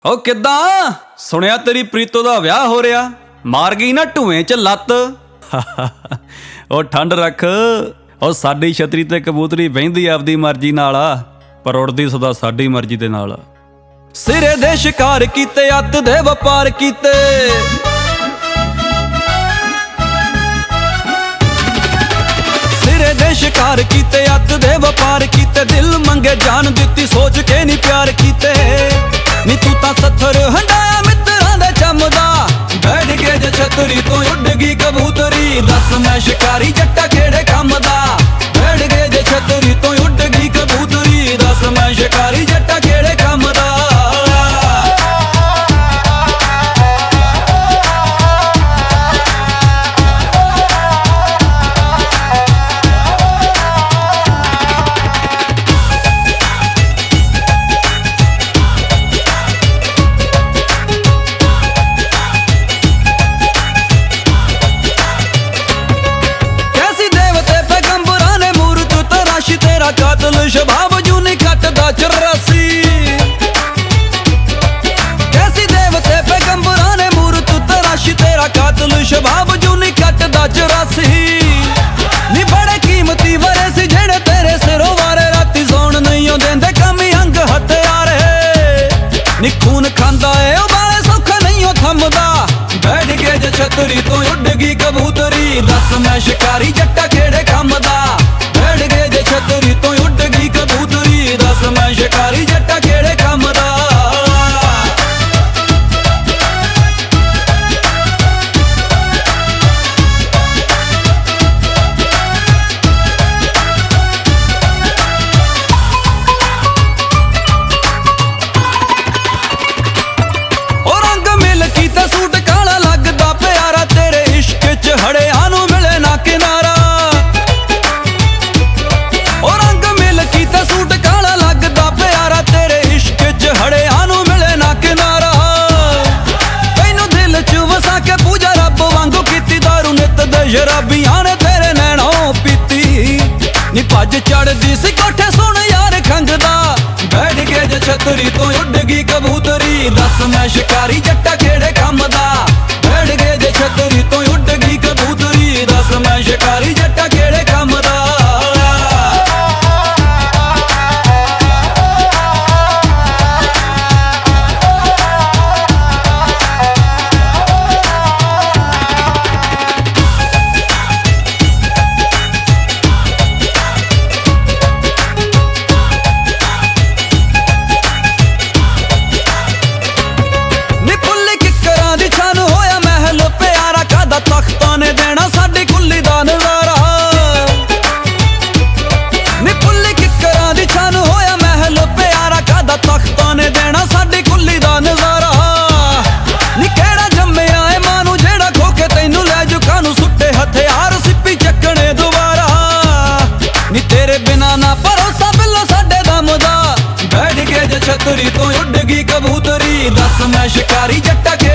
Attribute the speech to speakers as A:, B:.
A: ਓ ਕਿੱਦਾਂ ਸੁਣਿਆ ਤੇਰੀ ਪ੍ਰੀਤੋ ਦਾ ਵਿਆਹ ਹੋ ਰਿਹਾ, ਮਾਰ ਗਈ ਨਾ ਢੂਏ 'ਚ ਲੱਤ। ਓ ਠੰਡ ਰੱਖ, ਓ ਸਾਡੀ ਛਤਰੀ ਤੇ ਕਬੂਤਰੀ ਬਹਿੰਦੀ ਆਪਦੀ ਮਰਜ਼ੀ ਨਾਲ ਆ, ਪਰ ਉੜਦੀ ਸਦਾ ਸਾਡੀ ਮਰਜ਼ੀ ਦੇ ਨਾਲ। ਸਿਰੇ ਦੇ ਸ਼ਿਕਾਰ ਕੀਤੇ, ਅੱਤ ਦੇ ਵਪਾਰ ਕੀਤੇ, ਸਿਰੇ ਦੇ ਸ਼ਿਕਾਰ ਕੀਤੇ, ਅੱਤ ਦੇ ਵਪਾਰ ਕੀਤੇ, ਦਿਲ ਮੰਗੇ ਜਾਨ ਦਿੱਤੀ, ਸੋਚ ਕੇ ਨਹੀਂ ਪਿਆਰ ਕੀਤੇ। ਨੀ ਤੂੰ ਤਾਂ ਸੱਥਰ ਹੰਡਾਇਆ ਮਿੱਤਰਾਂ ਦੇ ਚੰਮਦਾ, ਬੈਠ ਕੇ ਜੇ ਛਤਰੀ ਤੋਂ ਉੱਡ ਗਈ ਕਬੂਤਰੀ, ਦੱਸ ਮੈਂ ਸ਼ਿਕਾਰੀ ਜੱਟਾ ਕਿਹੜੇ ਕੰਮ ਦਾ। ਬੈਠ ਕੇ ਜੇ ਛਤਰੀ ਤੋਂ ਉੱਡ ਗਈ ਕਬੂਤਰੀ, ਦੱਸ ਮੈਂ ਸ਼ਿਕਾਰੀ ਜੱਟਾ ਕਿਹੜੇ ਕੰਮ ਦਾ। ਕਾਤਲ ਸ਼ਬਾਬ ਜੂ ਨਹੀਂ ਕੱਟਦਾ 84, ਕੈਸੀ ਦੇਵਤੇ ਪੈਗੰਬਰਾਂ ਨੇ ਮੂਰਤ ਤਰਾਸ਼ੀ, ਤੇਰਾ ਕਾਤਲ ਸ਼ਬਾਬ ਜੂ ਨਹੀਂ ਕੱਟਦਾ 84। ਨੀ ਬੜੇ ਕੀਮਤੀ ਵਰੇ ਸੀ ਜਿਹੜੇ ਤੇਰੇ ਸਿਰੋਂ ਵਾਰੇ, ਰਾਤੀ ਸੌਣ ਨਹੀਂ ਆਉਂਦੇ ਕਮੀ ਅੰਗ ਹਥਿਆਰੇ। ਨੀ ਖੂਨ ਖਾਂਦਾ ਏ ਉਹ ਬਾਲੇ ਸੌਖਾ ਨਹੀਂ ਉਹ ਥੰਮਦਾ, ਬੈਠ ਕੇ ਜੇ ਛਤਰੀ ਤੋਂ ਉੱਡ ਗਈ ਕਬੂਤਰੀ, ਦੱਸ ਮੈਂ ਸ਼ਿਕਾਰੀ ਜੱਟਾ ਕਿਹੜੇ ਕੰਮ ਦਾ। ਬੈਠ ਕੇ ਜੇ ਛਤਰੀ ਤੋਂ ਉੱਡ ਗਈ ਕਬੂਤਰੀ, ਦੱਸ ਮੈਂ ਸ਼ਿਕਾਰੀ ਜੱਟਾ ਕਿਹੜੇ ਕੰਮ ਦਾ। ਉਹ ਰੰਗ ਮਿਲ ਕੀਤਾ ਸੂਟ ਕਾਲਾ ਲੱਗਦਾ ਪਿਆਰਾ, ਤੇਰੇ ਇਸ਼ਕ 'ਚ ਹੜਿਆਂ ਨੂੰ ਮਿਲੇ ਨਾ ਕਿਨਾਰਾ। ਸੂਟ ਕਾਲਾ ਲੱਗਦਾ ਪਿਆਰਾ, ਤੇਰੇ ਇਸ਼ਕ 'ਚ ਹੜਿਆਂ ਨੂੰ ਮਿਲੇ ਨਾ ਕਿਨਾਰਾ। ਤੈਨੂੰ ਦਿਲ 'ਚ ਵਸਾ ਕੇ ਪੂਜਾ ਰੱਬ ਵਾਂਗੂ ਕੀਤੀ, ਦਾਰੂ ਨਿੱਤ ਦੇ ਸ਼ਰਾਬੀਆਂ ਨੇ ਤੇਰੇ ਨੈਣੋਂ ਪੀਤੀ। ਨੀ ਭੱਜ ਚੜਦੀ ਸੀ ਕੋਠੇ ਸੁਣ ਯਾਰ ਖੰਗਦਾ, ਬੈਠ ਕੇ ਜੇ ਛਤਰੀ ਤੋਂ ਉੱਡ ਗਈ ਕਬੂਤਰੀ, ਦੱਸ ਮੈਂ ਸ਼ਿਕਾਰੀ ਜੱਟਾ ਕਿਹੜੇ ਕੰਮ ਦਾ। ਬੈਠ ਕੇ ਜੇ ਛਤਰੀ ਤੋਂ ਉੱਡ ਗਈ ਕਬੂਤਰੀ, ਦੱਸ ਮੈਂ ਸ਼ਿਕਾਰੀ ਜੱਟਾ ਕਿਹੜੇ ਕੰਮ ਦਾ। ਤਖਤਾਂ ਨੇ ਦੇਣਾ ਸਾਡੀ ਕੁੱਲੀ ਦਾ ਨਜ਼ਾਰਾ, ਨੀ ਪੁੱਲੀ ਕਿੱਕਰਾਂ ਦੀ ਛਾਨ ਹੋਇਆ ਮਹਿਲ ਪਿਆਰਾ, ਕਾਦਾ ਤਖਤਾਂ ਨੇ ਦੇਣਾ ਸਾਡੀ ਕੁੱਲੀ ਦਾ ਨਜ਼ਾਰਾ। ਨੀ ਕਿਹੜਾ ਜੰਮਿਆ ਏ ਮਾਂ ਨੂੰ ਜਿਹੜਾ ਖੋ ਕੇ ਤੈਨੂੰ ਲੈ ਜੁਕਾਂ ਨੂੰ ਸੁੱਟੇ ਹਥਿਆਰ ਸਿੱਪੀ ਚੱਕਣੇ ਦੁਬਾਰਾ। ਨੀ ਤੇਰੇ ਬਿਨਾ ਨਾ ਭਰੋਸਾ ਬਿੱਲੋ ਸਾਡੇ ਦਮ ਦਾ, ਬੈਠ ਕੇ ਜੇ ਛਤਰੀ ਤੋਂ ਉੱਡ ਗਈ ਕਬੂਤਰੀ, ਦੱਸ ਮੈਂ ਸ਼ਿਕਾਰੀ ਜੱਟਾ